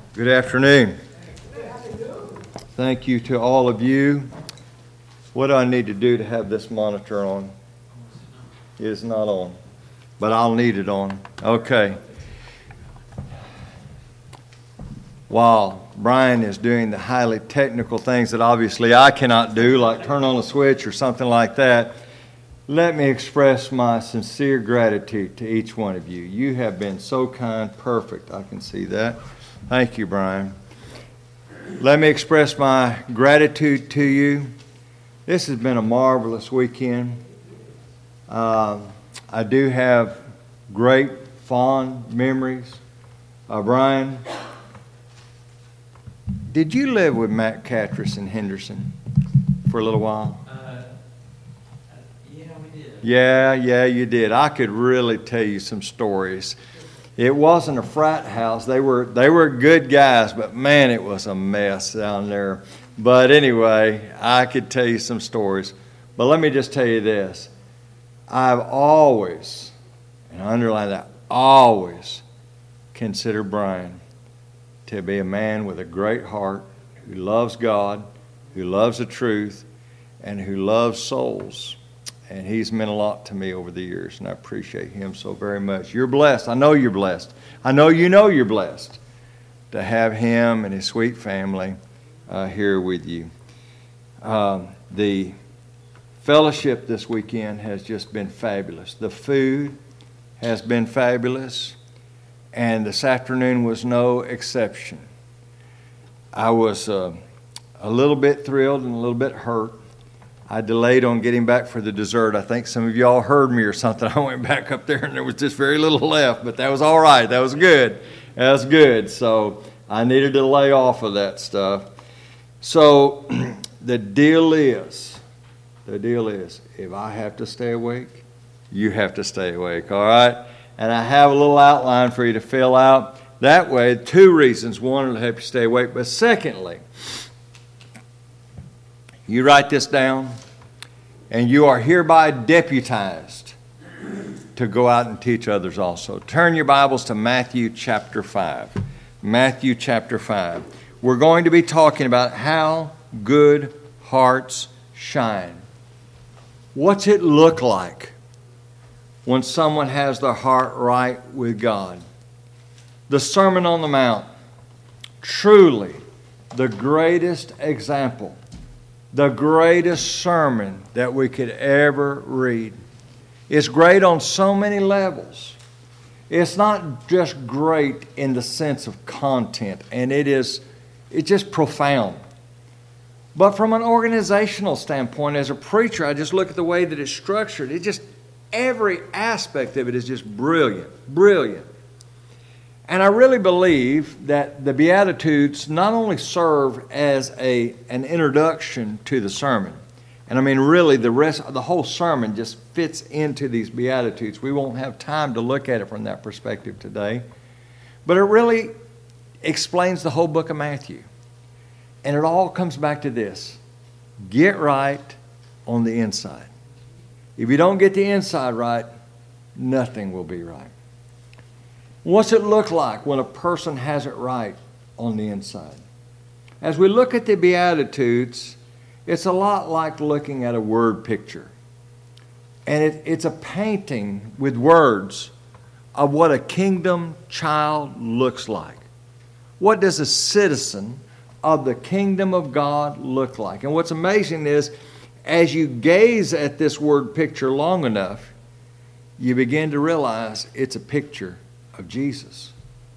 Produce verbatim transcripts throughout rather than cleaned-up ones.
Good afternoon. Thank you to all of you. What do I need to do to have this monitor on? It's not on, but I'll need it on. Okay. While Brian is doing the highly technical things that obviously I cannot do, like turn on a switch or something like that, let me express my sincere gratitude to each one of you. You have been so kind, perfect. I can see that. Thank you, Brian. Let me express my gratitude to you. This has been a marvelous weekend. Uh, I do have great, fond memories. Uh, Brian, did you live with Matt Catrus in Henderson for a little while? Uh, yeah, we did. Yeah, yeah, you did. I could really tell you some stories. It wasn't a frat house. They were they were good guys, but man, it was a mess down there. But anyway, I could tell you some stories. But let me just tell you this. I've always, and I underline that, always considered Brian to be a man with a great heart, who loves God, who loves the truth, and who loves souls. And he's meant a lot to me over the years, and I appreciate him so very much. You're blessed. I know you're blessed. I know you know you're blessed to have him and his sweet family uh, here with you. Um, the fellowship this weekend has just been fabulous. The food has been fabulous, and this afternoon was no exception. I was uh, a little bit thrilled and a little bit hurt. I delayed on getting back for the dessert. I think some of y'all heard me or something. I went back up there and there was just very little left, but that was all right. That was good. That was good. So I needed to lay off of that stuff. So the deal is, the deal is, if I have to stay awake, you have to stay awake, all right? And I have a little outline for you to fill out. That way, two reasons. One, it'll help you stay awake. But secondly, you write this down, and you are hereby deputized to go out and teach others also. Turn your Bibles to Matthew chapter five. Matthew chapter five. We're going to be talking about how good hearts shine. What's it look like when someone has their heart right with God? The Sermon on the Mount, truly the greatest example, the greatest sermon that we could ever read. It's great on so many levels. It's not just great in the sense of content, and it is it's just profound. But from an organizational standpoint, as a preacher, I just look at the way that it's structured. It just, every aspect of it is just brilliant, brilliant. And I really believe that the Beatitudes not only serve as a an introduction to the sermon, and I mean really the rest, the whole sermon just fits into these Beatitudes. We won't have time to look at it from that perspective today, but it really explains the whole book of Matthew. And it all comes back to this: get right on the inside. If you don't get the inside right, nothing will be right. What's it look like when a person has it right on the inside? As we look at the Beatitudes, it's a lot like looking at a word picture. And it, it's a painting with words of what a kingdom child looks like. What does a citizen of the kingdom of God look like? And what's amazing is, as you gaze at this word picture long enough, you begin to realize it's a picture of Jesus.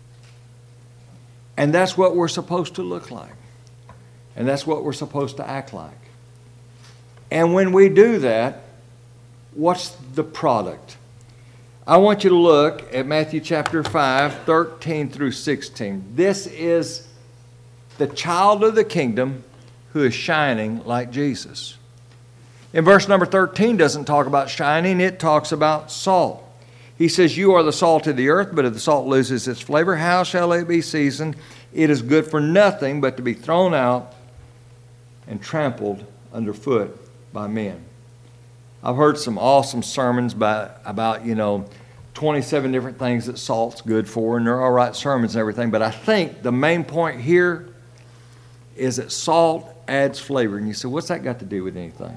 And that's what we're supposed to look like. And that's what we're supposed to act like. And when we do that, what's the product? I want you to look at Matthew chapter five, thirteen through sixteen. This is the child of the kingdom who is shining like Jesus. In verse number thirteen doesn't talk about shining, it talks about salt. He says, you are the salt of the earth, but if the salt loses its flavor, how shall it be seasoned? It is good for nothing but to be thrown out and trampled underfoot by men. I've heard some awesome sermons by, about, you know, twenty-seven different things that salt's good for, and they're all right sermons and everything. But I think the main point here is that salt adds flavor. And you say, what's that got to do with anything?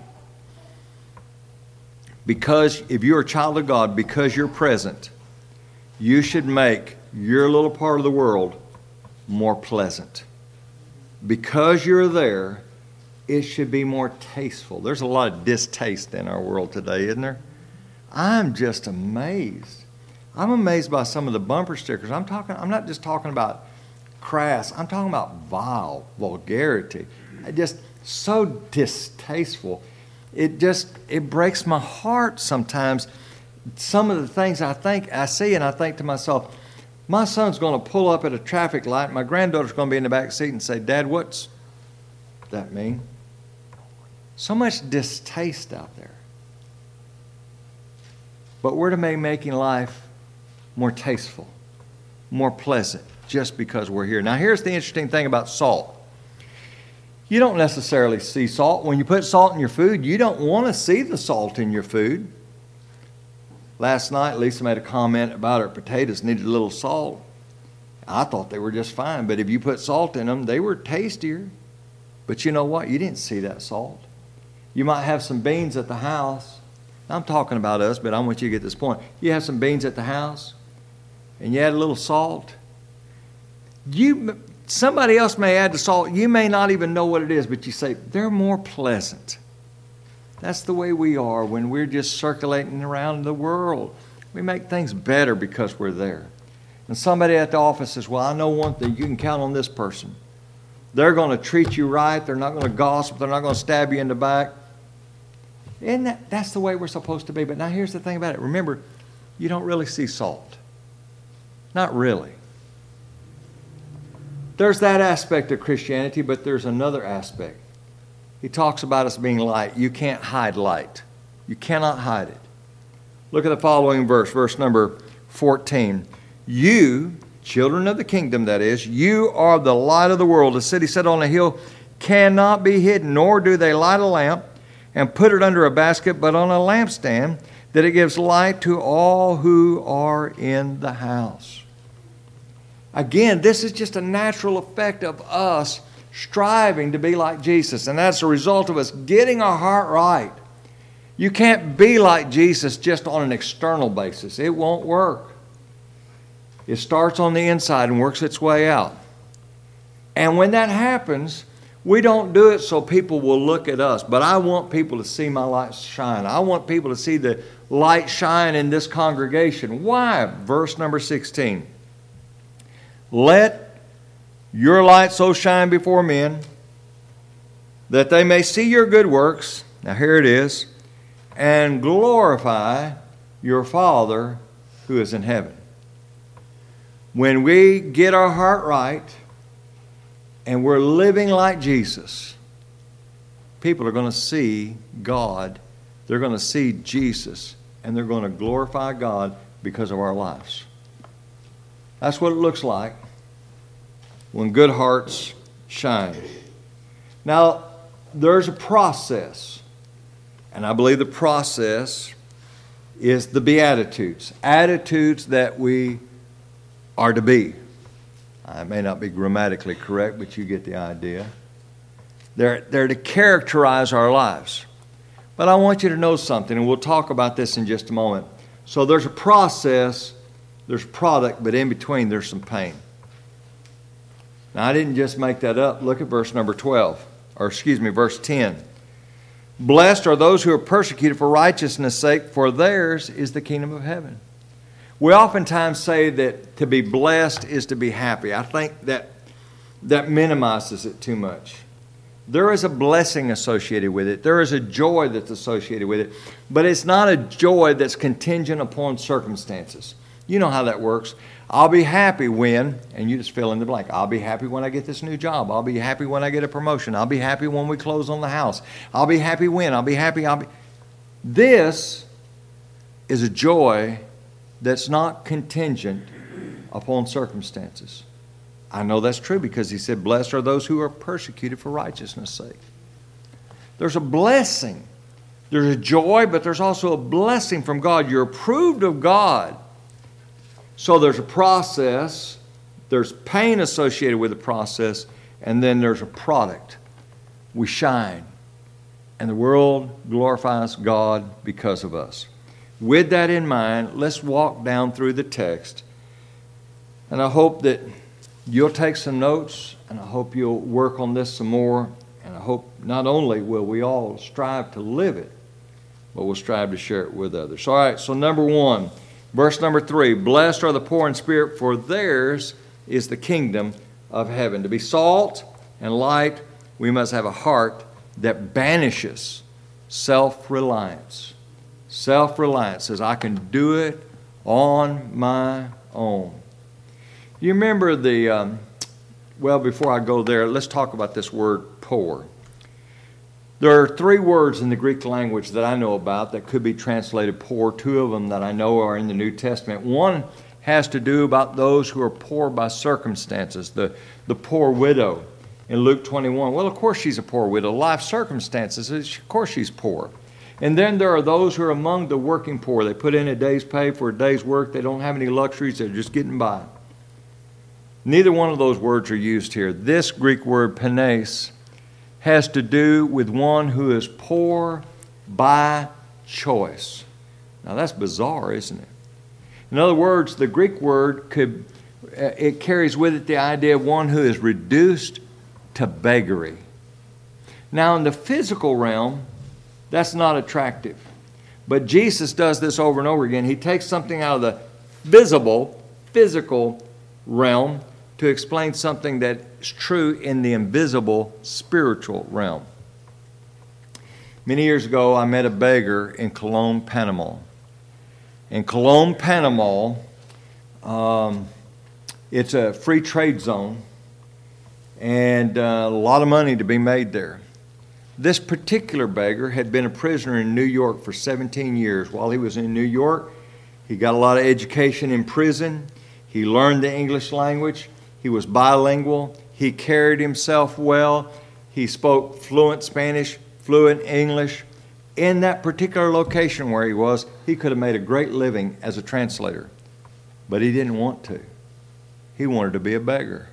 Because if you're a child of God, because you're present, you should make your little part of the world more pleasant. Because you're there, it should be more tasteful. There's a lot of distaste in our world today, isn't there? I'm just amazed. I'm amazed by some of the bumper stickers. I'm talking. I'm not just talking about crass. I'm talking about vile, vulgarity. I just so distasteful. It just it breaks my heart sometimes. Some of the things I think I see, and I think to myself, my son's going to pull up at a traffic light. My granddaughter's going to be in the back seat and say, "Dad, what's that mean?" So much distaste out there. But we're to be making life more tasteful, more pleasant, just because we're here. Now, here's the interesting thing about salt. You don't necessarily see salt. When you put salt in your food, you don't want to see the salt in your food. Last night, Lisa made a comment about her potatoes needed a little salt. I thought they were just fine, but if you put salt in them, they were tastier. But you know what? You didn't see that salt. You might have some beans at the house. I'm talking about us, but I want you to get this point. You have some beans at the house, and you add a little salt. You, somebody else may add the salt. You may not even know what it is, but you say, they're more pleasant. That's the way we are when we're just circulating around the world. We make things better because we're there. And somebody at the office says, well, I know one thing. You can count on this person. They're going to treat you right. They're not going to gossip. They're not going to stab you in the back. And that, that's the way we're supposed to be. But now here's the thing about it. Remember, you don't really see salt. Not really. There's that aspect of Christianity, but there's another aspect. He talks about us being light. You can't hide light. You cannot hide it. Look at the following verse, verse number fourteen. You, children of the kingdom, that is, you are the light of the world. A city set on a hill cannot be hidden, nor do they light a lamp and put it under a basket, but on a lampstand, that it gives light to all who are in the house. Again, this is just a natural effect of us striving to be like Jesus, and that's a result of us getting our heart right. You can't be like Jesus just on an external basis. It won't work. It starts on the inside and works its way out. And when that happens, we don't do it so people will look at us, but I want people to see my light shine. I want people to see the light shine in this congregation. Why? Verse number sixteen. Let your light so shine before men that they may see your good works, now here it is, and glorify your Father who is in heaven. When we get our heart right and we're living like Jesus, people are going to see God. They're going to see Jesus, and they're going to glorify God because of our lives. That's what it looks like when good hearts shine. Now, there's a process, and I believe the process is the Beatitudes, attitudes that we are to be. I may not be grammatically correct, but you get the idea. They're, they're to characterize our lives. But I want you to know something, and we'll talk about this in just a moment. So there's a process, there's product, but in between there's some pain. Now, I didn't just make that up. Look at verse number twelve, or excuse me, verse ten. Blessed are those who are persecuted for righteousness' sake, for theirs is the kingdom of heaven. We oftentimes say that to be blessed is to be happy. I think that that minimizes it too much. There is a blessing associated with it. There is a joy that's associated with it. But it's not a joy that's contingent upon circumstances. You know how that works. I'll be happy when, and you just fill in the blank. I'll be happy when I get this new job. I'll be happy when I get a promotion. I'll be happy when we close on the house. I'll be happy when. I'll be happy. I'll be. This is a joy that's not contingent upon circumstances. I know that's true because he said, blessed are those who are persecuted for righteousness' sake. There's a blessing. There's a joy, but there's also a blessing from God. You're approved of God. So there's a process, there's pain associated with the process, and then there's a product. We shine, and the world glorifies God because of us. With that in mind, let's walk down through the text, and I hope that you'll take some notes, and I hope you'll work on this some more, and I hope not only will we all strive to live it, but we'll strive to share it with others. All right, so number one, verse number three, blessed are the poor in spirit, for theirs is the kingdom of heaven. To be salt and light, we must have a heart that banishes self-reliance. Self-reliance says, I can do it on my own. You remember the, um, well, before I go there, let's talk about this word poor. There are three words in the Greek language that I know about that could be translated poor. Two of them that I know are in the New Testament. One has to do about those who are poor by circumstances, the, the poor widow in Luke twenty-one. Well, of course she's a poor widow. Life circumstances, of course she's poor. And then there are those who are among the working poor. They put in a day's pay for a day's work. They don't have any luxuries. They're just getting by. Neither one of those words are used here. This Greek word, penes, has to do with one who is poor by choice. Now that's bizarre, isn't it? In other words, the Greek word could, it carries with it the idea of one who is reduced to beggary. Now in the physical realm, that's not attractive. But Jesus does this over and over again. He takes something out of the visible, physical realm to explain something that's true in the invisible spiritual realm. Many years ago, I met a beggar in Cologne, Panama. In Cologne, Panama, um, it's a free trade zone and uh, a lot of money to be made there. This particular beggar had been a prisoner in New York for seventeen years. While he was in New York, he got a lot of education in prison. He learned the English language. He was bilingual. He carried himself well. He spoke fluent Spanish, fluent English. In that particular location where he was, he could have made a great living as a translator. But he didn't want to. He wanted to be a beggar.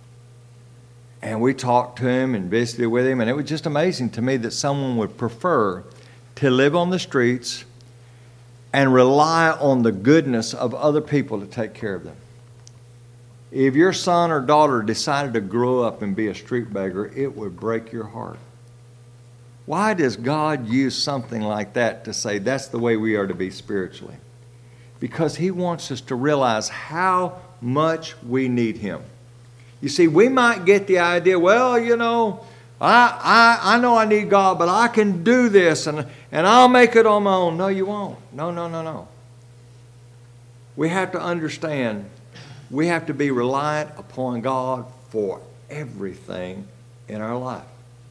And we talked to him and visited with him, and it was just amazing to me that someone would prefer to live on the streets and rely on the goodness of other people to take care of them. If your son or daughter decided to grow up and be a street beggar, it would break your heart. Why does God use something like that to say that's the way we are to be spiritually? Because He wants us to realize how much we need Him. You see, we might get the idea, well, you know, I, I, I know I need God, but I can do this and, and I'll make it on my own. No, you won't. No, no, no, no. We have to understand we have to be reliant upon God for everything in our life.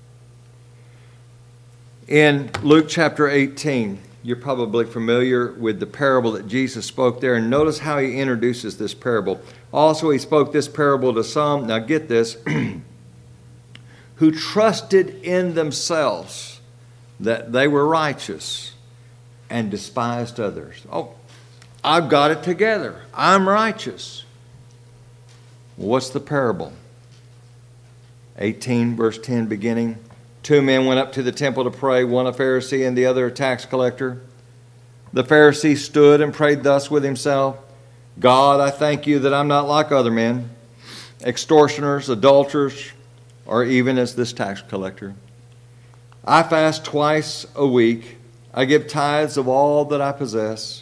In Luke chapter eighteen, you're probably familiar with the parable that Jesus spoke there. And notice how He introduces this parable. Also, He spoke this parable to some, now get this, who trusted in themselves that they were righteous and despised others. Oh, I've got it together. I'm righteous. What's the parable? eighteen verse ten beginning. Two men went up to the temple to pray, one a Pharisee and the other a tax collector. The Pharisee stood and prayed thus with himself, God, I thank you that I'm not like other men, extortioners, adulterers, or even as this tax collector. I fast twice a week. I give tithes of all that I possess.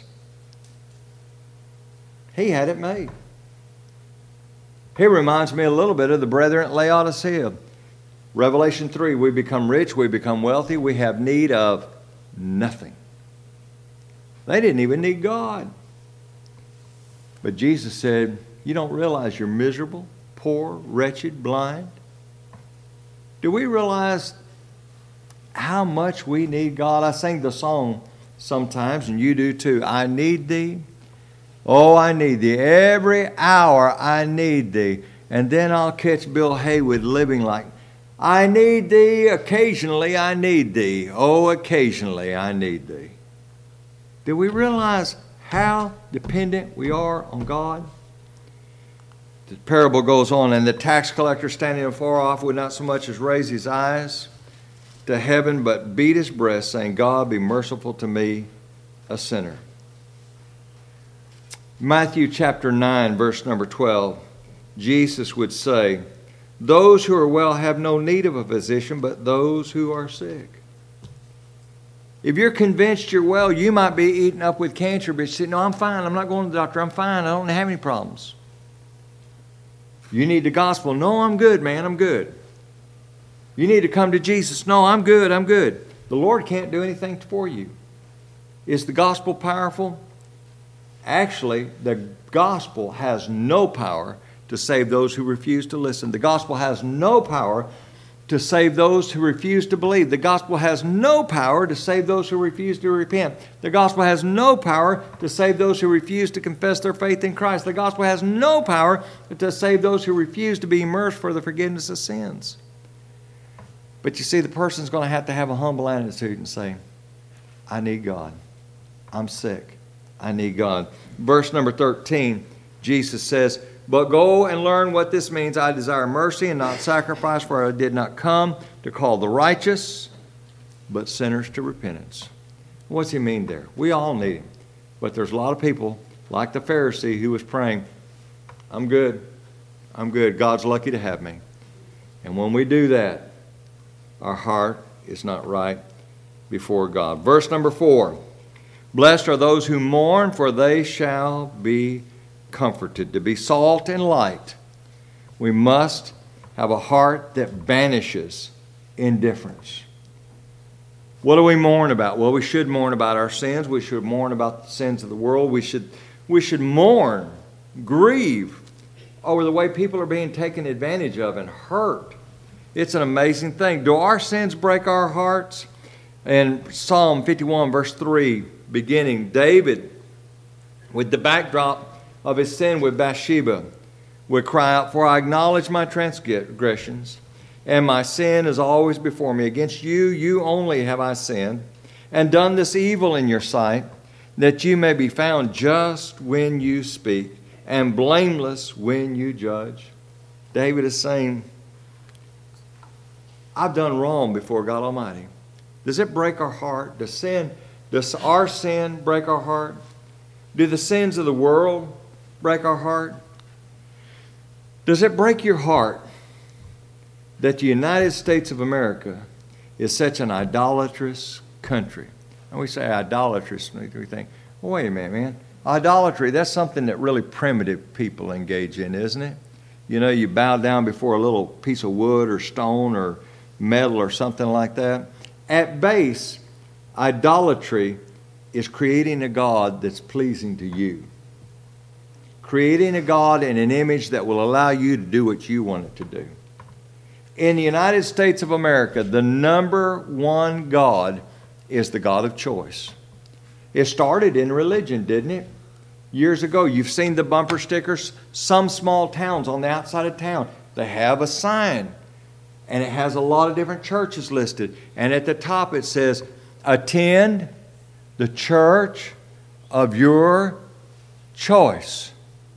He had it made. He reminds me a little bit of the brethren at Laodicea. Revelation three, we become rich, we become wealthy, we have need of nothing. They didn't even need God. But Jesus said, you don't realize you're miserable, poor, wretched, blind? Do we realize how much we need God? I sing the song sometimes, and you do too. I need thee. Oh, I need thee. Every hour I need thee. And then I'll catch Bill Haywood living like, I need thee, occasionally I need thee. Oh, occasionally I need thee. Do we realize how dependent we are on God. The parable goes on, and the tax collector standing afar off would not so much as raise his eyes to heaven, but beat his breast, saying, God, be merciful to me, a sinner. Matthew chapter nine, verse number twelve, Jesus would say, those who are well have no need of a physician, but those who are sick. If you're convinced you're well, you might be eaten up with cancer, but you say, no, I'm fine. I'm not going to the doctor. I'm fine. I don't have any problems. You need the gospel. No, I'm good, man. I'm good. You need to come to Jesus. No, I'm good. I'm good. The Lord can't do anything for you. Is the gospel powerful? Actually, the gospel has no power to save those who refuse to listen. The gospel has no power to save those who refuse to believe. The gospel has no power to save those who refuse to repent. The gospel has no power to save those who refuse to confess their faith in Christ. The gospel has no power to save those who refuse to be immersed for the forgiveness of sins. But you see, the person's going to have to have a humble attitude and say, I need God. I'm sick. I need God. Verse number thirteen, Jesus says, but go and learn what this means. I desire mercy and not sacrifice, for I did not come to call the righteous, but sinners to repentance. What's he mean there? We all need him. But there's a lot of people, like the Pharisee who was praying, I'm good. I'm good. God's lucky to have me. And when we do that, our heart is not right before God. Verse number four, blessed are those who mourn, for they shall be comforted. To be salt and light, we must have a heart that banishes indifference. What do we mourn about? Well, we should mourn about our sins. We should mourn about the sins of the world. We should, we should mourn, grieve over the way people are being taken advantage of and hurt. It's an amazing thing. Do our sins break our hearts? In Psalm fifty-one, verse three, beginning, David, with the backdrop of his sin with Bathsheba, would cry out, for I acknowledge my transgressions, and my sin is always before me. Against you, you only have I sinned, and done this evil in your sight, that you may be found just when you speak, and blameless when you judge. David is saying, I've done wrong before God Almighty. Does it break our heart? Does sin, does our sin break our heart? Do the sins of the world break our heart? Does it break your heart that the United States of America is such an idolatrous country? And we say idolatrous, we think, well, wait a minute, man. Idolatry, that's something that really primitive people engage in, isn't it? You know, you bow down before a little piece of wood or stone or metal or something like that. At base, idolatry is creating a God that's pleasing to you. Creating a God in an image that will allow you to do what you want it to do. In the United States of America, the number one God is the God of choice. It started in religion, didn't it? Years ago, you've seen the bumper stickers. Some small towns on the outside of town, they have a sign. And it has a lot of different churches listed. And at the top it says, attend the church of your choice.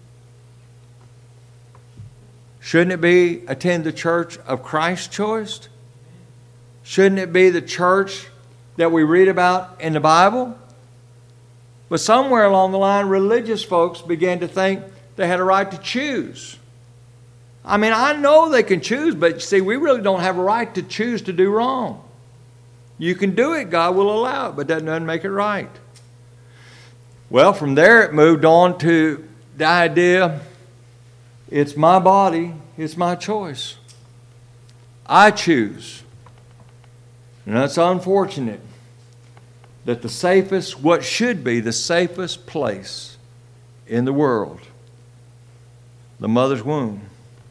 Shouldn't it be attend the church of Christ's choice? Shouldn't it be the church that we read about in the Bible? But somewhere along the line, religious folks began to think they had a right to choose. I mean, I know they can choose, but see, we really don't have a right to choose to do wrong. You can do it, God will allow it, but that doesn't make it right. Well, from there it moved on to the idea, it's my body, it's my choice. I choose. And that's unfortunate that the safest, what should be the safest place in the world, the mother's womb,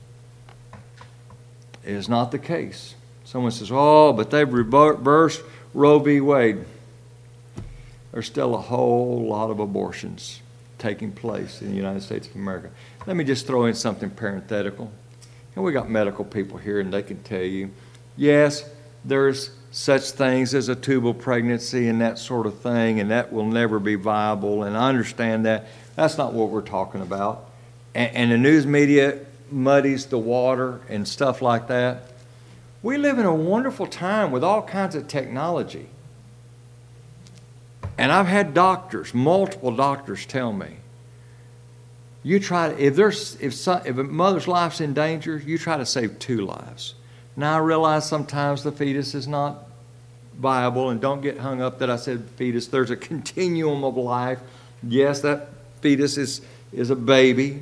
is not the case. Someone says, oh, but they've reversed Roe v. Wade. There's still a whole lot of abortions taking place in the United States of America. Let me just throw in something parenthetical. And we got medical people here, and they can tell you, yes, there's such things as a tubal pregnancy and that sort of thing, and that will never be viable, and I understand that. That's not what we're talking about. And, and the news media muddies the water and stuff like that. We live in a wonderful time with all kinds of technology. And I've had doctors, multiple doctors tell me, you try to, if there's if some, if a mother's life's in danger, you try to save two lives. Now I realize sometimes the fetus is not viable, and don't get hung up that I said fetus. There's a continuum of life. Yes, that fetus is is a baby.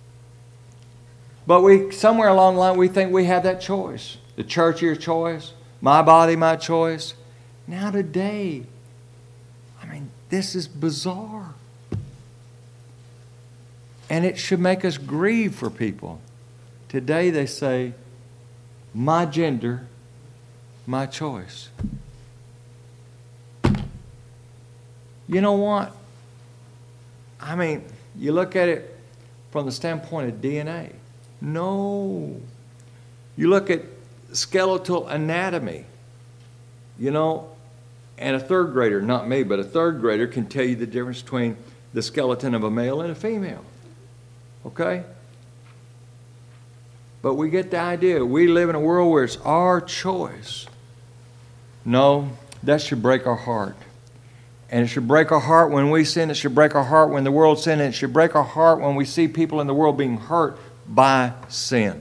But we somewhere along the line we think we have that choice. The church your choice, my body, my choice. Now today, I mean, this is bizarre. And it should make us grieve for people. Today they say, my gender, my choice. You know what? I mean, you look at it from the standpoint of D N A. No. You look at skeletal anatomy, you know, and a third grader, not me, but a third grader can tell you the difference between the skeleton of a male and a female. Okay? But we get the idea. We live in a world where it's our choice. No, that should break our heart. And it should break our heart when we sin. It should break our heart when the world sins. And it should break our heart when we see people in the world being hurt by sin.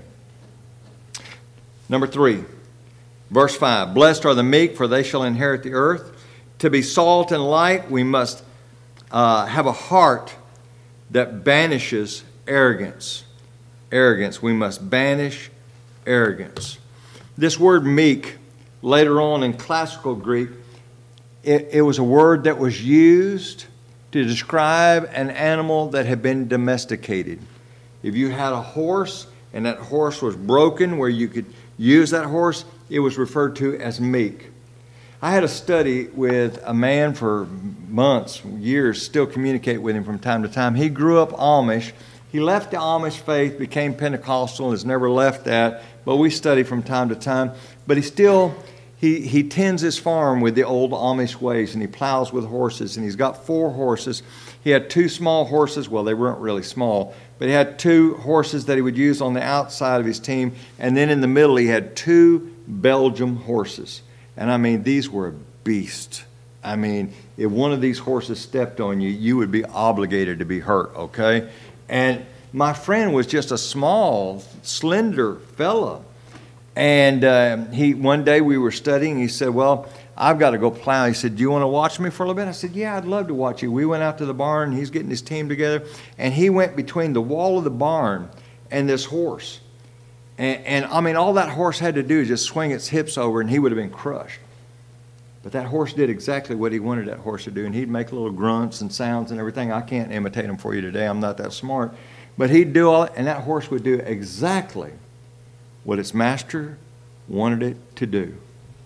Number three, verse five. Blessed are the meek, for they shall inherit the earth. To be salt and light, we must uh, have a heart that banishes arrogance. Arrogance. We must banish arrogance. This word meek, later on in classical Greek, it, it was a word that was used to describe an animal that had been domesticated. If you had a horse and that horse was broken where you could use that horse, it was referred to as meek. I had a study with a man for months, years, still communicate with him from time to time. He grew up Amish. He left the Amish faith, became Pentecostal, and has never left that. But we study from time to time. But he still, he, he tends his farm with the old Amish ways, and he plows with horses. And he's got four horses. He had two small horses. Well, they weren't really small. But he had two horses that he would use on the outside of his team. And then in the middle, he had two Belgium horses. And I mean, these were beasts. I mean, if one of these horses stepped on you, you would be obligated to be hurt, okay? And my friend was just a small, slender fella. And uh, he one day we were studying. He said, well, I've got to go plow. He said, do you want to watch me for a little bit? I said, yeah, I'd love to watch you. We went out to the barn. He's getting his team together. And he went between the wall of the barn and this horse. And, and I mean, all that horse had to do is just swing its hips over and he would have been crushed. But that horse did exactly what he wanted that horse to do. And he'd make little grunts and sounds and everything. I can't imitate him for you today. I'm not that smart. But he'd do all, and that horse would do exactly what its master wanted it to do.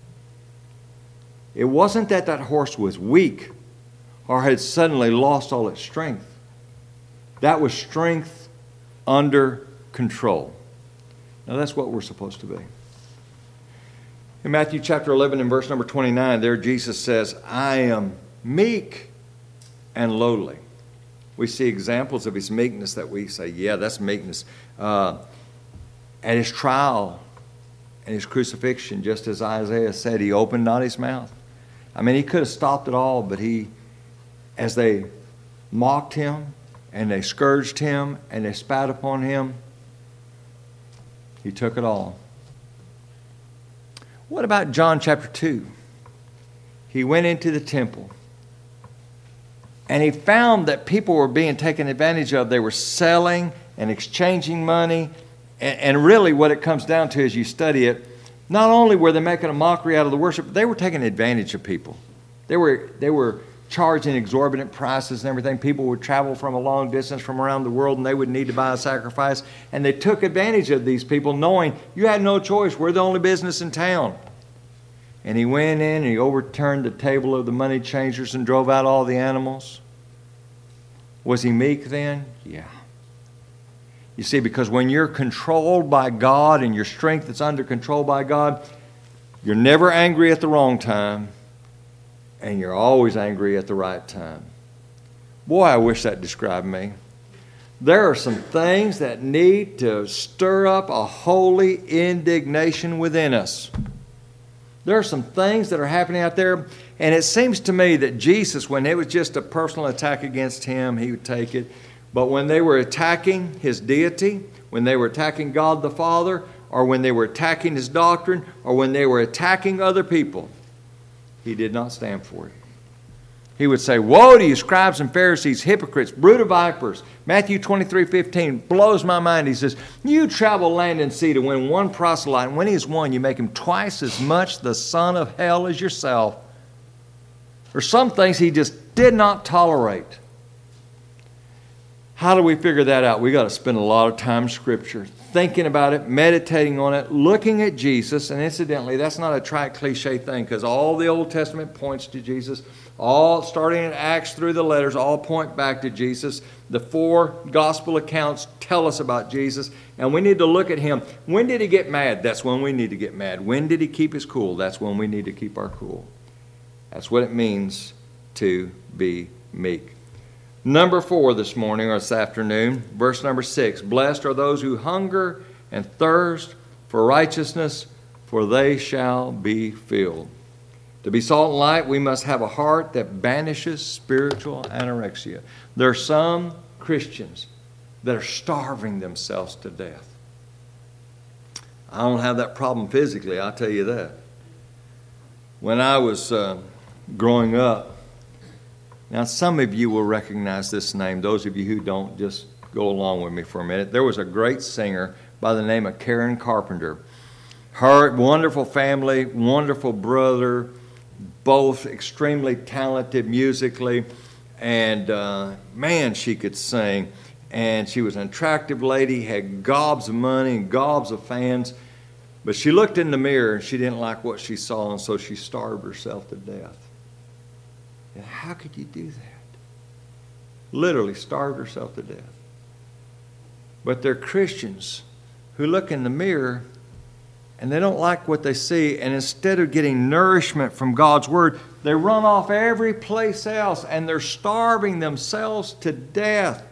It wasn't that that horse was weak or had suddenly lost all its strength. That was strength under control. Now that's what we're supposed to be. In Matthew chapter eleven and verse number twenty-nine, there Jesus says, I am meek and lowly. We see examples of his meekness that we say, yeah, that's meekness. Uh, at his trial and his crucifixion, just as Isaiah said, he opened not his mouth. I mean, he could have stopped it all, but he, as they mocked him and they scourged him and they spat upon him, he took it all. What about John chapter two? He went into the temple and he found that people were being taken advantage of. They were selling and exchanging money. And, and really what it comes down to as you study it, not only were they making a mockery out of the worship, but they were taking advantage of people. They were, they were charging exorbitant prices and everything. People would travel from a long distance from around the world and they would need to buy a sacrifice. And they took advantage of these people knowing you had no choice. We're the only business in town. And he went in and he overturned the table of the money changers and drove out all the animals. Was he meek then? Yeah. You see, because when you're controlled by God and your strength is under control by God, You're never angry at the wrong time, and you're always angry at the right time. Boy, I wish that described me. There are some things that need to stir up a holy indignation within us. There are some things that are happening out there, and it seems to me that Jesus, when it was just a personal attack against him, he would take it. But when they were attacking his deity, when they were attacking God the Father, or when they were attacking his doctrine, or when they were attacking other people, he did not stand for it. He would say, "Woe to you, scribes and Pharisees, hypocrites, brood of vipers." Matthew twenty-three fifteen blows my mind. He says, "You travel land and sea to win one proselyte, and when he is won, you make him twice as much the son of hell as yourself." There's some things he just did not tolerate. How do we figure that out? We got to spend a lot of time in Scripture, thinking about it, meditating on it, looking at Jesus. And incidentally, that's not a trite cliche thing, because all the Old Testament points to Jesus. All, starting in Acts through the letters, all point back to Jesus. The four gospel accounts tell us about Jesus, and we need to look at him. When did he get mad? That's when we need to get mad. When did he keep his cool? That's when we need to keep our cool. That's what it means to be meek. Number four this morning or this afternoon, verse number six. Blessed are those who hunger and thirst for righteousness, for they shall be filled. To be salt and light, we must have a heart that banishes spiritual anorexia. There are some Christians that are starving themselves to death. I don't have that problem physically, I'll tell you that. When I was uh, growing up, now some of you will recognize this name. Those of you who don't, just go along with me for a minute. There was a great singer by the name of Karen Carpenter. Her wonderful family, wonderful brother, both extremely talented musically, and uh, man, she could sing. And she was an attractive lady, had gobs of money and gobs of fans. But she looked in the mirror and she didn't like what she saw, and so she starved herself to death. And how could you do that? Literally starved herself to death. But there are Christians who look in the mirror and they don't like what they see, and instead of getting nourishment from God's Word, they run off every place else, and they're starving themselves to death.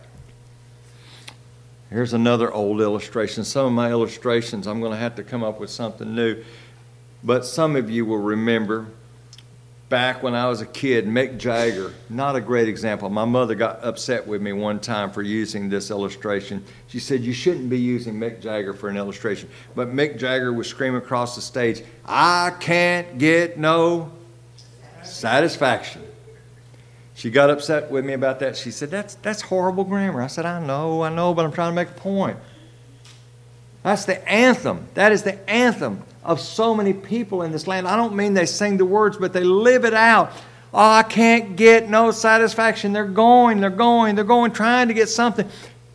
Here's another old illustration. Some of my illustrations, I'm going to have to come up with something new. But some of you will remember back when I was a kid, Mick Jagger, not a great example. My mother got upset with me one time for using this illustration. She said, "You shouldn't be using Mick Jagger for an illustration." But Mick Jagger was screaming across the stage, "I can't get no satisfaction." She got upset with me about that. She said, that's, that's horrible grammar. I said, I know, I know, but I'm trying to make a point. That's the anthem. That is the anthem of so many people in this land. I don't mean they sing the words, but they live it out. Oh, I can't get no satisfaction. They're going, they're going, they're going, trying to get something.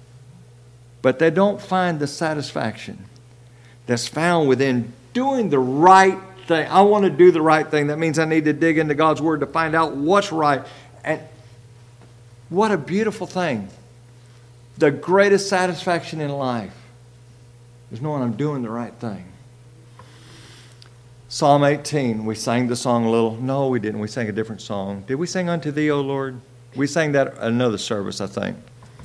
But they don't find the satisfaction that's found within doing the right thing. I want to do the right thing. That means I need to dig into God's Word to find out what's right. And what a beautiful thing. The greatest satisfaction in life is knowing I'm doing the right thing. Psalm eighteen, we sang the song a little. No, we didn't. We sang a different song. Did we sing Unto Thee, O Lord? We sang that at another service, I think.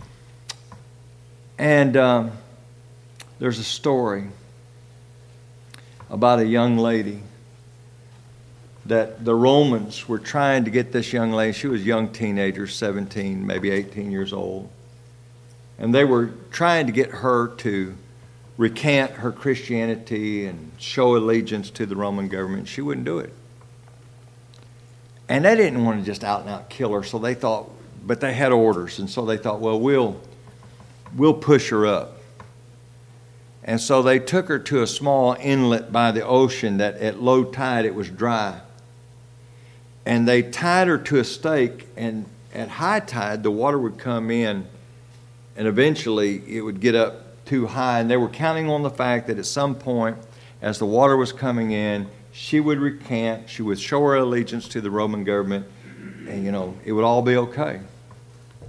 And um, there's a story about a young lady that the Romans were trying to get this young lady. She was a young teenager, seventeen, maybe eighteen years old. And they were trying to get her to recant her Christianity and show allegiance to the Roman government. She wouldn't do it. And they didn't want to just out and out kill her, so they thought, but they had orders, and so they thought, well, we'll, we'll push her up. And so they took her to a small inlet by the ocean that at low tide it was dry. And they tied her to a stake, and at high tide the water would come in, and eventually it would get up too high. And they were counting on the fact that at some point, as the water was coming in, she would recant, she would show her allegiance to the Roman government, and, you know, it would all be okay.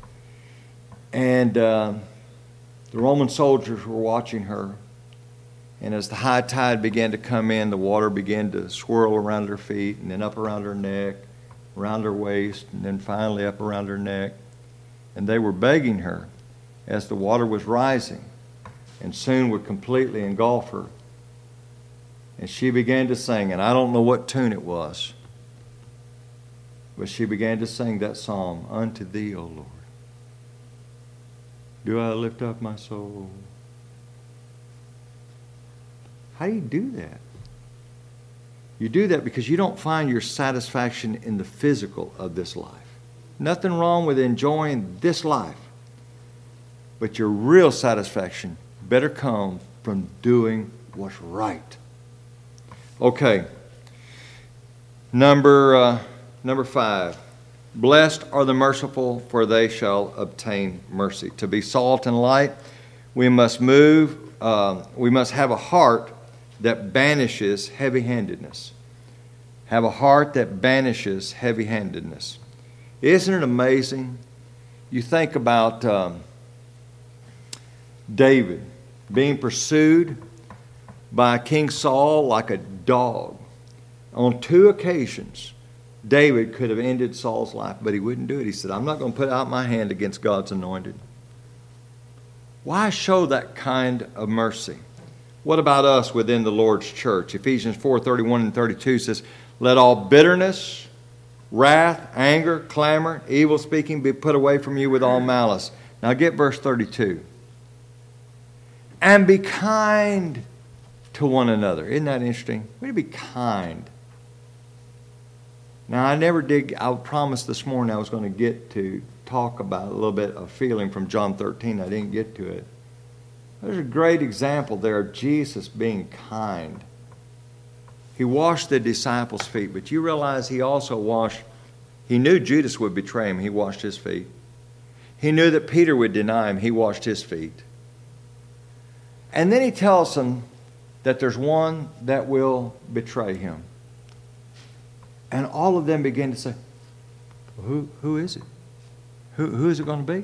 And uh, the Roman soldiers were watching her. And as the high tide began to come in, the water began to swirl around her feet and then up around her neck, around her waist, and then finally up around her neck. And they were begging her as the water was rising and soon would completely engulf her. And she began to sing, and I don't know what tune it was, but she began to sing that psalm, "Unto Thee, O Lord, do I lift up my soul." How do you do that? You do that because you don't find your satisfaction in the physical of this life. Nothing wrong with enjoying this life. But your real satisfaction better come from doing what's right. Okay. Number, uh, number five. Blessed are the merciful, for they shall obtain mercy. To be salt and light, we must move, uh, we must have a heart that banishes heavy-handedness. Have a heart that banishes heavy-handedness. Isn't it amazing? You think about um, David being pursued by King Saul like a dog. On two occasions, David could have ended Saul's life, but he wouldn't do it. He said, "I'm not going to put out my hand against God's anointed." Why show that kind of mercy? What about us within the Lord's church? Ephesians four thirty-one and thirty-two says, "Let all bitterness, wrath, anger, clamor, evil speaking be put away from you with all malice." Now get verse thirty-two. "And be kind to one another." Isn't that interesting? We need to be kind. Now I never did, I promised this morning I was going to get to talk about a little bit of feeling from John thirteen. I didn't get to it. There's a great example there of Jesus being kind. He washed the disciples' feet, but you realize he also washed, he knew Judas would betray him, he washed his feet. He knew that Peter would deny him, he washed his feet. And then he tells them that there's one that will betray him. And all of them begin to say, who, who is it? Who, who is it going to be?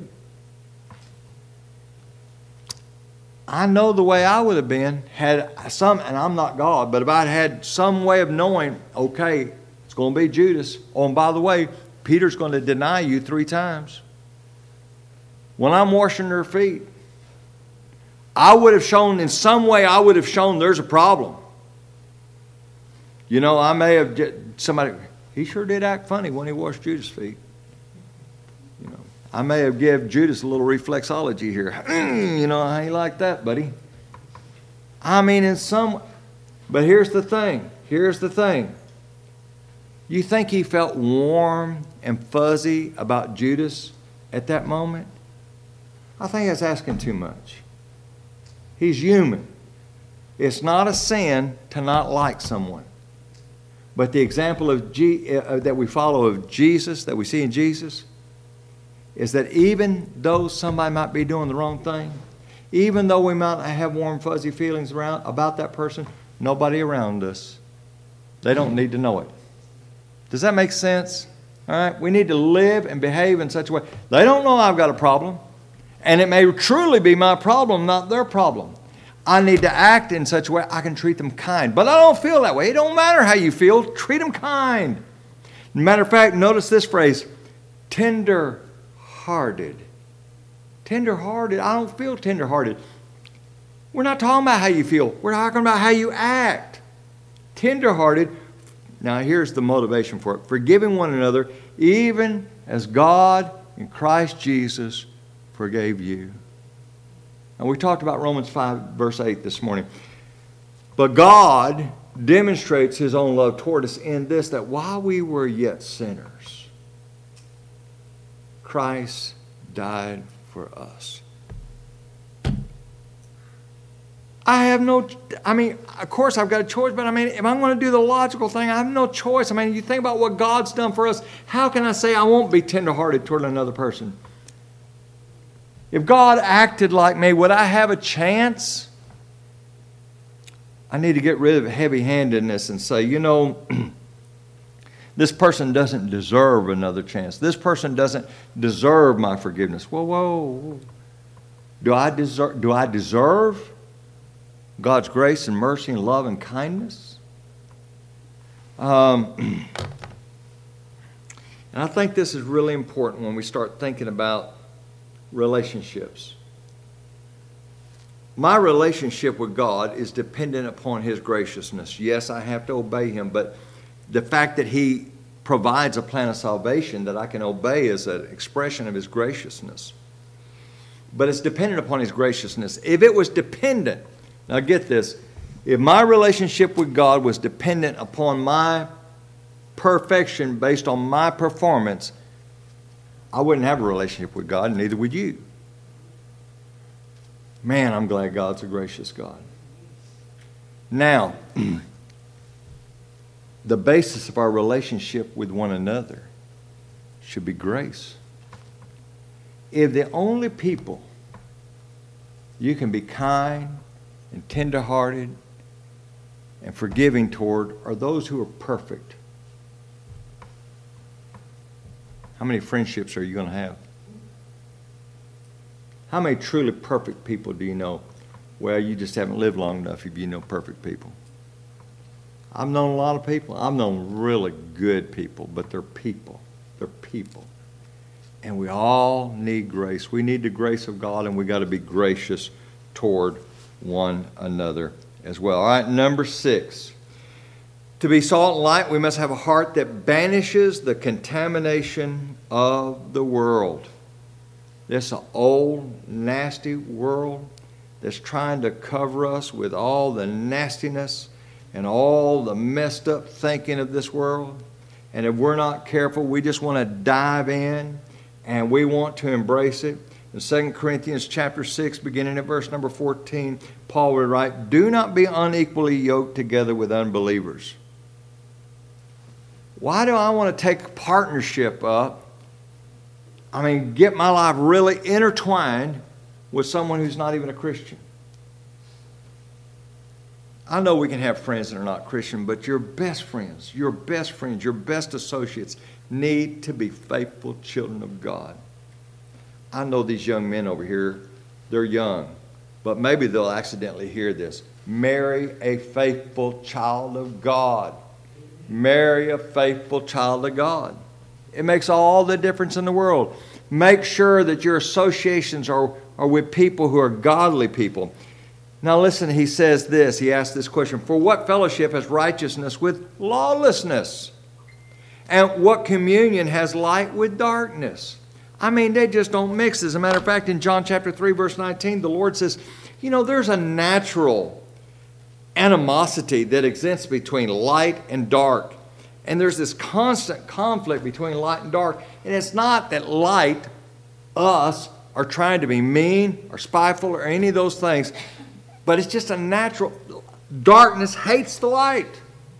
I know the way I would have been had some, and I'm not God, but if I'd had some way of knowing, okay, it's going to be Judas. Oh, and by the way, Peter's going to deny you three times. When I'm washing their feet, I would have shown, in some way, I would have shown there's a problem. You know, I may have, somebody, he sure did act funny when he washed Judas' feet. You know, I may have given Judas a little reflexology here. You know, how you like that, buddy? I mean, in some, but here's the thing. Here's the thing. You think he felt warm and fuzzy about Judas at that moment? I think that's asking too much. He's human. It's not a sin to not like someone. But the example of G, uh, that we follow of Jesus, that we see in Jesus, is that even though somebody might be doing the wrong thing, even though we might have warm, fuzzy feelings around about that person, nobody around us, they don't need to know it. Does that make sense? All right? We need to live and behave in such a way. They don't know I've got a problem. And it may truly be my problem, not their problem. I need to act in such a way I can treat them kind. But I don't feel that way. It don't matter how you feel. Treat them kind. Matter of fact, notice this phrase, tender-hearted. Tender-hearted. I don't feel tender-hearted. We're not talking about how you feel. We're talking about how you act. Tender-hearted. Now here's the motivation for it. Forgiving one another, even as God in Christ Jesus forgave you. And we talked about Romans five, verse eight this morning. But God demonstrates His own love toward us in this, that while we were yet sinners, Christ died for us. I have no, I mean, of course I've got a choice, but I mean, if I'm going to do the logical thing, I have no choice. I mean, you think about what God's done for us, how can I say I won't be tenderhearted toward another person? If God acted like me, would I have a chance? I need to get rid of heavy-handedness and say, you know, this person doesn't deserve another chance. This person doesn't deserve my forgiveness. Whoa, whoa, whoa. Do I deserve, do I deserve God's grace and mercy and love and kindness. Um, and I think this is really important when we start thinking about relationships. My relationship with God is dependent upon His graciousness. Yes, I have to obey Him, but the fact that He provides a plan of salvation that I can obey is an expression of His graciousness. But it's dependent upon His graciousness. If it was dependent, now get this, if my relationship with God was dependent upon my perfection based on my performance, I wouldn't have a relationship with God, and neither would you. Man, I'm glad God's a gracious God. Now, the basis of our relationship with one another should be grace. If the only people you can be kind and tenderhearted and forgiving toward are those who are perfect, how many friendships are you going to have? How many truly perfect people do you know? Well, you just haven't lived long enough if you know perfect people. I've known a lot of people. I've known really good people, but they're people. They're people. And we all need grace. We need the grace of God, and we got to be gracious toward one another as well. All right, number six. To be salt and light, we must have a heart that banishes the contamination of the world. This is an old, nasty world that's trying to cover us with all the nastiness and all the messed up thinking of this world. And if we're not careful, we just want to dive in and we want to embrace it. In Second Corinthians chapter six, beginning at verse number fourteen, Paul would write, "Do not be unequally yoked together with unbelievers." Why do I want to take partnership up? I mean, get my life really intertwined with someone who's not even a Christian. I know we can have friends that are not Christian, but your best friends, your best friends, your best associates need to be faithful children of God. I know these young men over here, they're young, but maybe they'll accidentally hear this. Marry a faithful child of God. Marry a faithful child of God. It makes all the difference in the world. Make sure that your associations are, are with people who are godly people. Now listen, he says this, he asks this question, "For what fellowship has righteousness with lawlessness? And what communion has light with darkness?" I mean, they just don't mix. As a matter of fact, in John chapter three, verse nineteen, the Lord says, you know, there's a natural animosity that exists between light and dark. And there's this constant conflict between light and dark. And it's not that light, us, are trying to be mean or spiteful or any of those things. But it's just a natural. Darkness hates the light.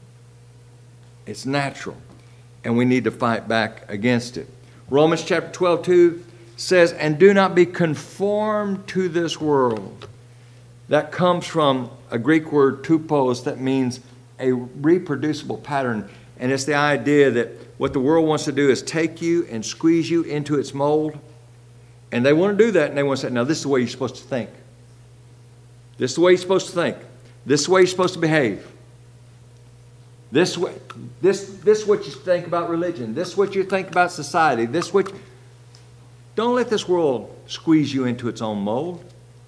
It's natural. And we need to fight back against it. Romans chapter twelve, two says, "And do not be conformed to this world." That comes from a Greek word, tupos, that means a reproducible pattern. And it's the idea that what the world wants to do is take you and squeeze you into its mold. And they want to do that, and they want to say, now this is the way you're supposed to think. This is the way you're supposed to think. This is the way you're supposed to behave. This way, this, this is what you think about religion. This is what you think about society. This is what you... Don't let this world squeeze you into its own mold.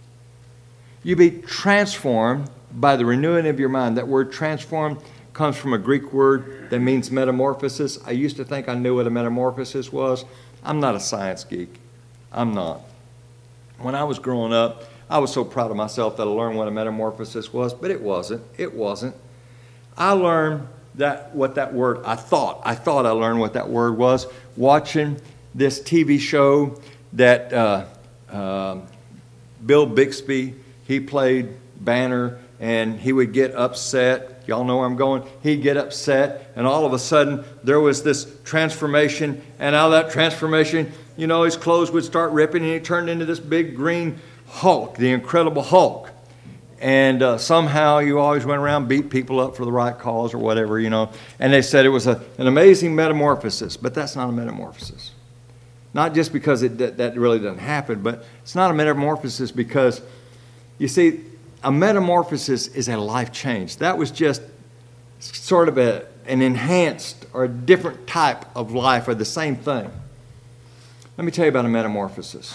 You be transformed by the renewing of your mind. That word transformed comes from a Greek word that means metamorphosis. I used to think I knew what a metamorphosis was. I'm not a science geek. I'm not. When I was growing up, I was so proud of myself that I learned what a metamorphosis was, but it wasn't. It wasn't. I learned that what that word, I thought, I thought I learned what that word was watching this T V show that uh, uh, Bill Bixby, he played Banner, and he would get upset. Y'all know where I'm going. He'd get upset, and all of a sudden, there was this transformation, and out of that transformation, you know, his clothes would start ripping, and he turned into this big green Hulk, the Incredible Hulk. And uh, somehow you always went around, beat people up for the right cause or whatever, you know. And they said it was a, an amazing metamorphosis, but that's not a metamorphosis. Not just because it, that, that really doesn't happen, but it's not a metamorphosis because, you see, a metamorphosis is a life change. That was just sort of a, an enhanced or a different type of life or the same thing. Let me tell you about a metamorphosis.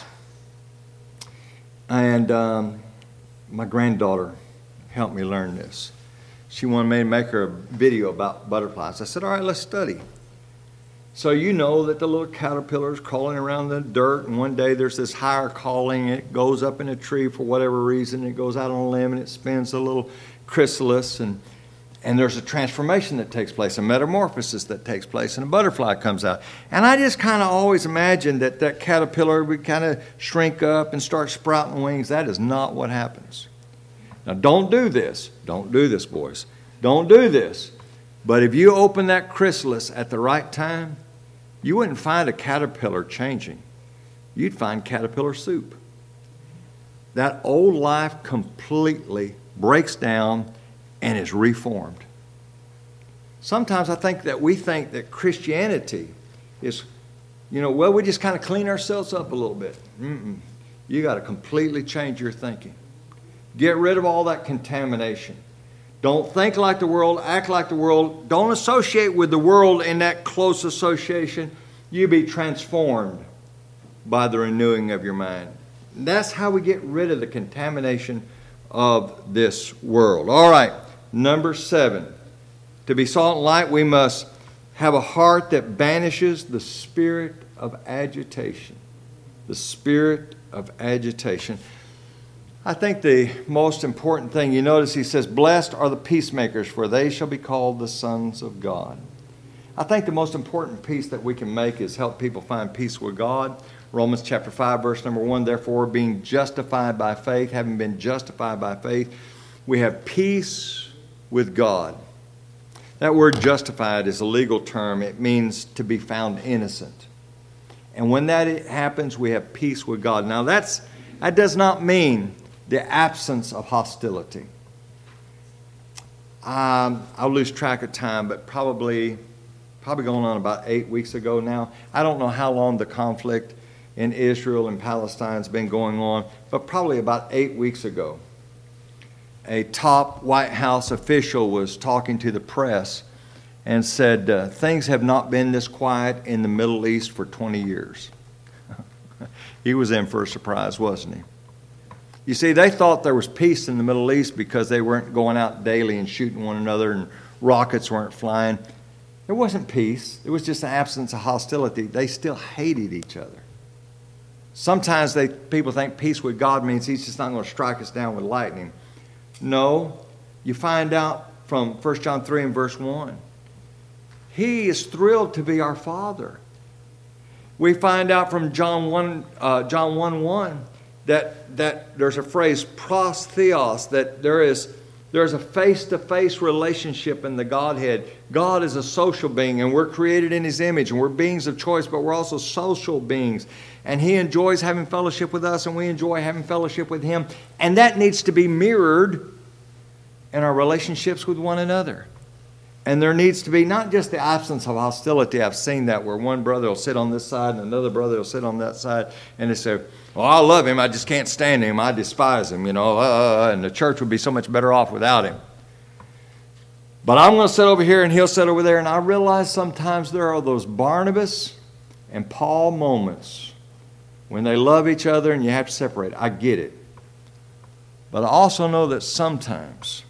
And um, my granddaughter helped me learn this. She wanted me to make her a video about butterflies. I said, all right, let's study. So you know that the little caterpillar is crawling around the dirt, and one day there's this higher calling, and it goes up in a tree for whatever reason. It goes out on a limb, and it spins a little chrysalis, and, and there's a transformation that takes place, a metamorphosis that takes place, and a butterfly comes out. And I just kind of always imagined that that caterpillar would kind of shrink up and start sprouting wings. That is not what happens. Now, don't do this. Don't do this, boys. Don't do this. But if you open that chrysalis at the right time, you wouldn't find a caterpillar changing. You'd find caterpillar soup. That old life completely breaks down and is reformed. Sometimes I think that we think that Christianity is, you know, well, we just kind of clean ourselves up a little bit. Mm-mm. You got to completely change your thinking. Get rid of all that contamination. Don't think like the world, act like the world. Don't associate with the world in that close association. You be transformed by the renewing of your mind. That's how we get rid of the contamination of this world. All right, number seven. To be salt and light, we must have a heart that banishes the spirit of agitation. The spirit of agitation. I think the most important thing, you notice he says, blessed are the peacemakers, for they shall be called the sons of God. I think the most important peace that we can make is help people find peace with God. Romans chapter five, verse number one, therefore, being justified by faith, having been justified by faith, we have peace with God. That word justified is a legal term. It means to be found innocent. And when that happens, we have peace with God. Now, that's that does not mean the absence of hostility. Um, I'll lose track of time, but probably, probably going on about eight weeks ago now. I don't know how long the conflict in Israel and Palestine has been going on, but probably about eight weeks ago, a top White House official was talking to the press and said, uh, things have not been this quiet in the Middle East for twenty years. He was in for a surprise, wasn't he? You see, they thought there was peace in the Middle East because they weren't going out daily and shooting one another and rockets weren't flying. There wasn't peace. It was just an absence of hostility. They still hated each other. Sometimes they, people think peace with God means he's just not going to strike us down with lightning. No, you find out from First John three and verse one. He is thrilled to be our Father. We find out from John one, uh, John one one that, that there's a phrase, pros theos, that there is there's a face-to-face relationship in the Godhead. God is a social being, and we're created in his image, and we're beings of choice, but we're also social beings. And he enjoys having fellowship with us, and we enjoy having fellowship with him. And that needs to be mirrored in our relationships with one another. And there needs to be not just the absence of hostility. I've seen that where one brother will sit on this side and another brother will sit on that side. And they say, well, I love him. I just can't stand him. I despise him, you know. Uh, and the church would be so much better off without him. But I'm going to sit over here and he'll sit over there. And I realize sometimes there are those Barnabas and Paul moments when they love each other and you have to separate. I get it. But I also know that sometimes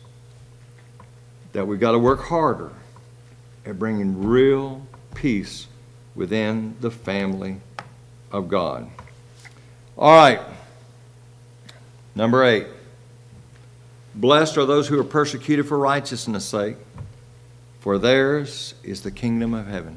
that we've got to work harder at bringing real peace within the family of God. All right. Number eight. Blessed are those who are persecuted for righteousness' sake, for theirs is the kingdom of heaven.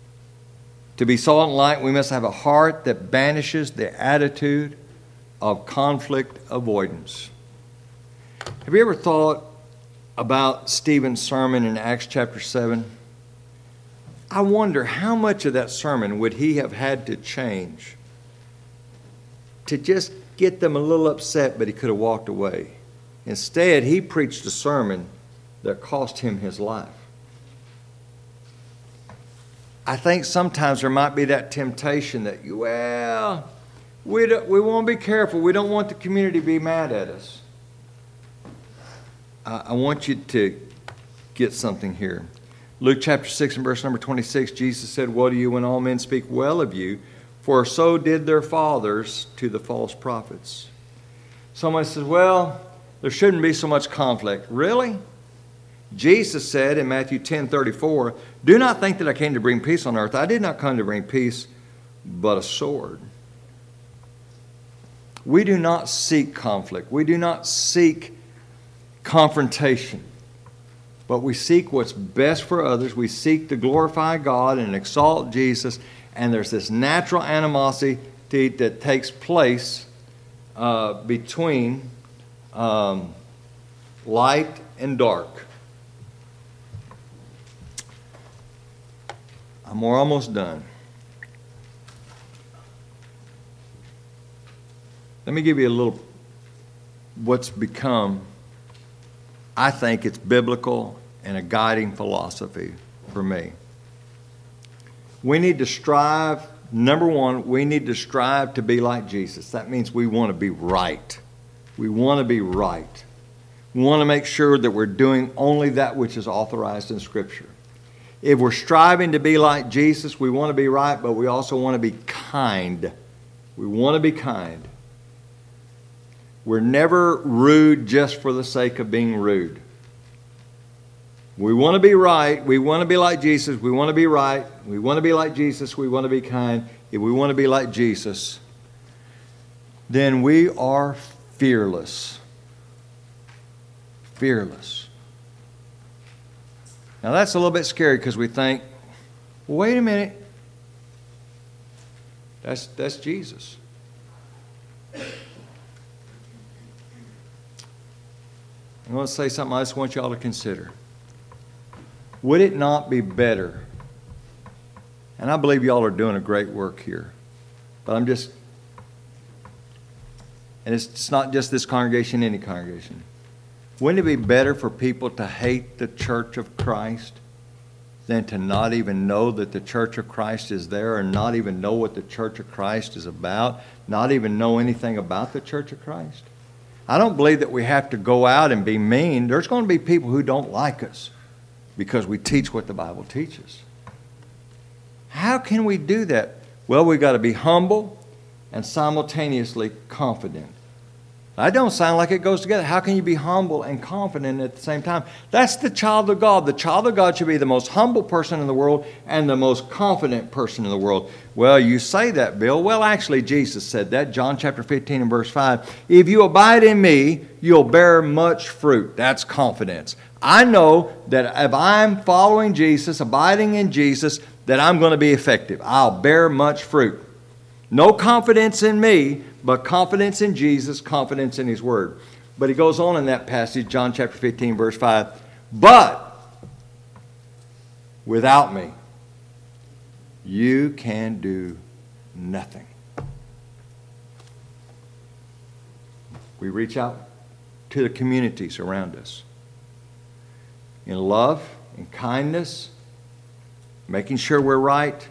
To be salt and light, we must have a heart that banishes the attitude of conflict avoidance. Have you ever thought about Stephen's sermon in Acts chapter seven? I wonder how much of that sermon would he have had to change to just get them a little upset, but he could have walked away. Instead, he preached a sermon that cost him his life. I think sometimes there might be that temptation that, well, we, don't, we want to be careful. We don't want the community to be mad at us. I, I want you to get something here. Luke chapter six and verse number twenty-six, Jesus said, "Woe to you when all men speak well of you, for so did their fathers to the false prophets." Someone says, well, there shouldn't be so much conflict. Really? Jesus said in Matthew ten thirty-four, "Do not think that I came to bring peace on earth. I did not come to bring peace, but a sword." We do not seek conflict. We do not seek confrontation. But we seek what's best for others. We seek to glorify God and exalt Jesus. And there's this natural animosity that takes place uh, between um, light and dark. I'm we're almost done. Let me give you a little what's become, I think it's biblical and a guiding philosophy for me. We need to strive, number one, we need to strive to be like Jesus. That means we want to be right. We want to be right. We want to make sure that we're doing only that which is authorized in Scripture. If we're striving to be like Jesus, we want to be right, but we also want to be kind. We want to be kind. We're never rude just for the sake of being rude. We want to be right. We want to be like Jesus. We want to be right. We want to be like Jesus. We want to be kind. If we want to be like Jesus, then we are fearless. Fearless. Now that's a little bit scary because we think, well, wait a minute. That's, that's Jesus. I'm going to say something I just want you all to consider. Would it not be better, and I believe y'all are doing a great work here, but I'm just, and it's, it's not just this congregation, any congregation. Wouldn't it be better for people to hate the Church of Christ than to not even know that the Church of Christ is there and not even know what the Church of Christ is about, not even know anything about the Church of Christ? I don't believe that we have to go out and be mean. There's going to be people who don't like us because we teach what the Bible teaches. How can we do that? Well, we've got to be humble and simultaneously confident. That don't sound like it goes together. How can you be humble and confident at the same time? That's the child of God. The child of God should be the most humble person in the world and the most confident person in the world. Well, you say that, Bill. Well, actually, Jesus said that. John chapter fifteen and verse five. If you abide in me, you'll bear much fruit. That's confidence. I know that if I'm following Jesus, abiding in Jesus, that I'm going to be effective. I'll bear much fruit. No confidence in me, but confidence in Jesus, confidence in His Word. But he goes on in that passage, John chapter fifteen, verse five. But without me, you can do nothing. We reach out to the communities around us in love, in kindness, making sure we're right,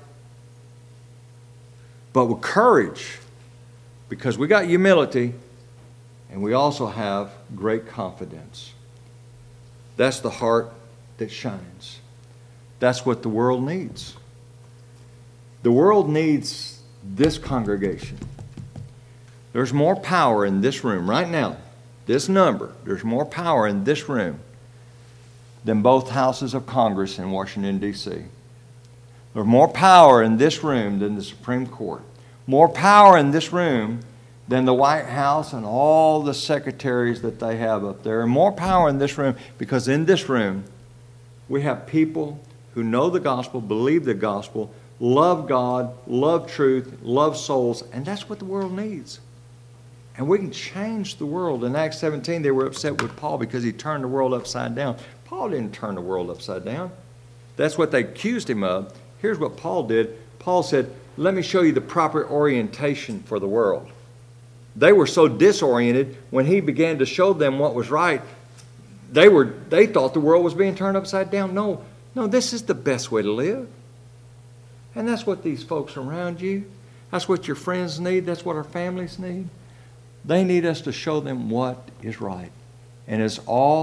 but with courage, because we got humility and we also have great confidence. That's the heart that shines. That's what the world needs. The world needs this congregation. There's more power in this room right now. This number, there's more power in this room than both houses of Congress in Washington, D C There's more power in this room than the Supreme Court. More power in this room than the White House and all the secretaries that they have up there. And more power in this room because in this room we have people who know the gospel, believe the gospel, love God, love truth, love souls, and that's what the world needs. And we can change the world. In Acts seventeen, they were upset with Paul because he turned the world upside down. Paul didn't turn the world upside down. That's what they accused him of. Here's what Paul did. Paul said, let me show you the proper orientation for the world. They were so disoriented, when he began to show them what was right, they were they thought the world was being turned upside down. No, no, this is the best way to live. And that's what these folks around you, that's what your friends need, that's what our families need. They need us to show them what is right. And it's all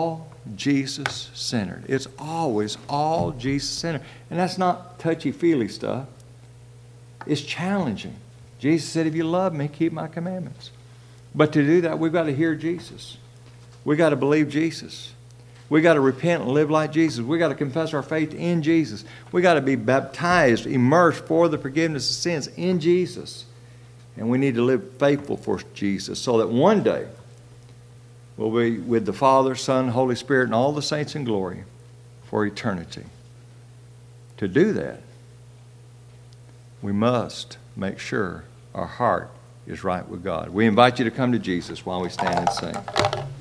Jesus-centered. It's always all Jesus-centered. And that's not touchy-feely stuff. It's challenging. Jesus said, if you love me, keep my commandments. But to do that, we've got to hear Jesus. We've got to believe Jesus. We've got to repent and live like Jesus. We've got to confess our faith in Jesus. We've got to be baptized, immersed for the forgiveness of sins in Jesus. And we need to live faithful for Jesus so that one day we'll be with the Father, Son, Holy Spirit, and all the saints in glory for eternity. To do that, we must make sure our heart is right with God. We invite you to come to Jesus while we stand and sing.